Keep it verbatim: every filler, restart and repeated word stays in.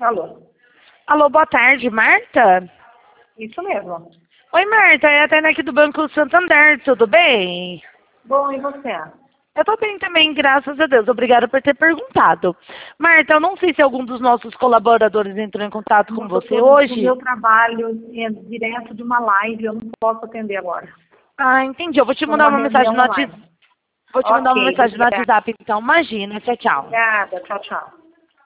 Alô? Alô, boa tarde, Marta? Isso mesmo. Oi, Marta, é a Tainá aqui do Banco Santander, tudo bem? Bom, e você? Eu tô bem também, graças a Deus. Obrigada por ter perguntado. Marta, eu não sei se algum dos nossos colaboradores entrou em contato com Moça, eu você tô no hoje. meu trabalho, é direto de uma live, eu não posso atender agora. Ah, entendi. Eu vou te Estou mandar numa uma mensagem reunião no online. WhatsApp. Vou te mandar uma Ok, mensagem no obrigada. WhatsApp, então. Imagina, tchau, tchau. Obrigada, tchau, tchau.